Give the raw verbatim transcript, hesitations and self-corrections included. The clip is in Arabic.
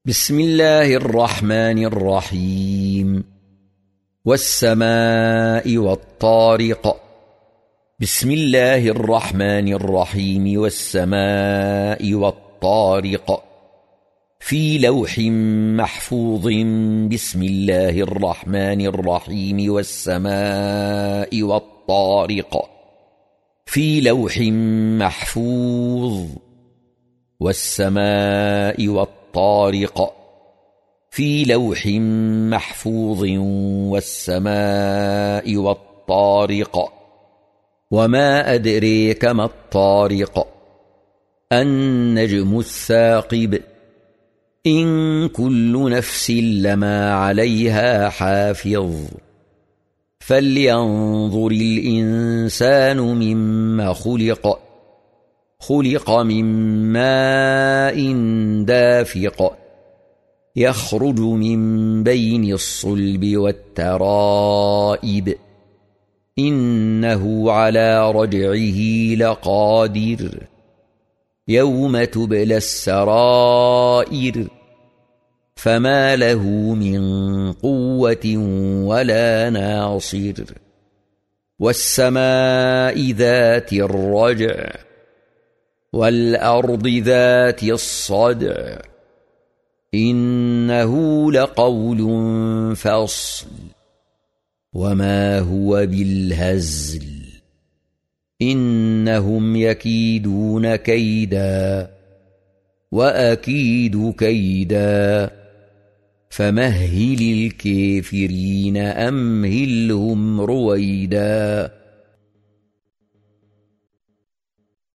بسم الله الرحمن الرحيم والسماء والطارق. بسم الله الرحمن الرحيم والسماء والطارق في لوح محفوظ. بسم الله الرحمن الرحيم والسماء والطارق في لوح محفوظ. والسماء والطارق طارق في لوح محفوظ. والسماء والطارق وما أدريك ما الطارق. النجم الثاقب. إن كل نفس لما عليها حافظ. فلينظر الإنسان مما خلق. خلق من ماء دافق يخرج من بين الصلب والترائب. إنه على رجعه لقادر. يوم تبلى السرائر. فما له من قوة ولا ناصر. والسماء ذات الرجع. والأرض ذات الصدع. إنه لقول فصل وما هو بالهزل. إنهم يكيدون كيدا وأكيد كيدا. فمهل الكافرين أمهلهم رويدا.